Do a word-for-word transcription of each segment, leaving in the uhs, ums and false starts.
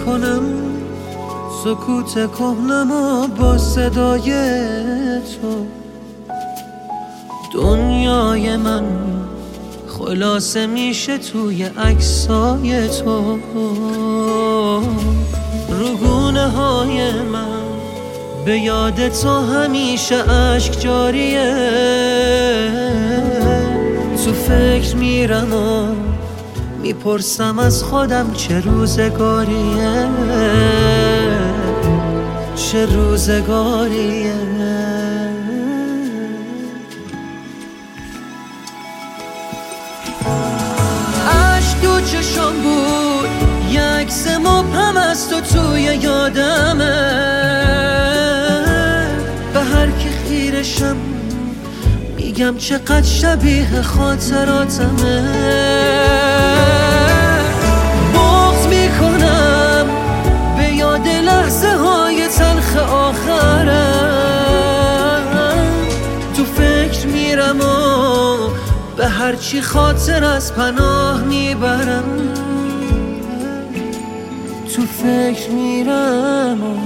میکنم سکوت کهنمو با صدای تو. دنیای من خلاصه میشه توی عکسای تو. روگونه های من به یاد تو همیشه اشک جاریه. تو فکر میرم و میپرسم از خودم چه روزگاریه، چه روزگاریه. عشق تو چشام بود، یک عکس مبهم از تو توی یادمه. به هر کی خیرشم میگم چقدر شبیه خاطراتمه. بغض میکنم به یاد لحظه های تلخ آخرم. تو فکر میرم و به هرچی خاطر از پناه میبرم. تو فکر میرم و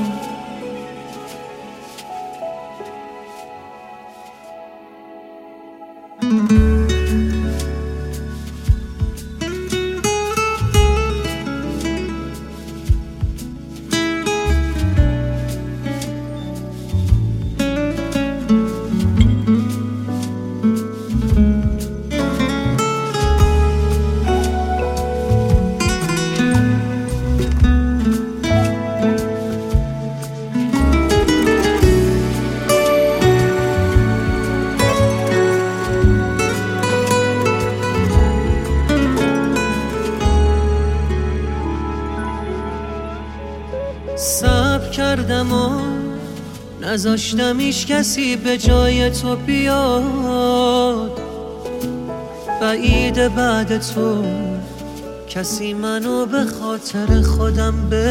صبر کردم و نذاشتم هیچ کسی به جای تو بیاد. بعید بعد تو کسی منو به خاطر خودم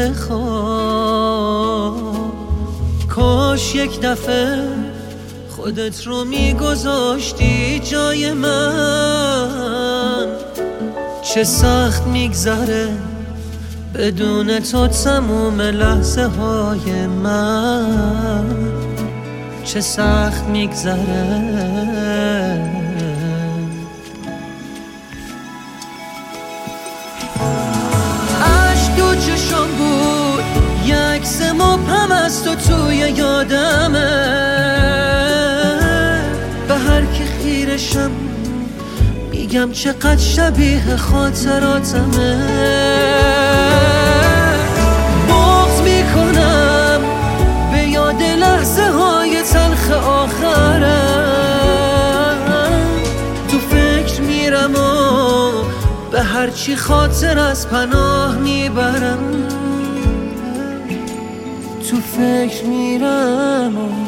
بخواد. کاش یک دفعه خودت رو میگذاشتی جای من. چه سخت میگذره بدون تو تموم لحظه های من. چه سخت میگذره. عشق تو چشام بود، یک عکس مبهم از تو توی یادمه. به هر کی خیرشم میگم چقدر شبیه خاطراتمه. بغض میکنم به یاد لحظه های تلخ آخرم. تو فکر میرم و به هرچی خاطر از پناه میبرم. تو فکر میرم و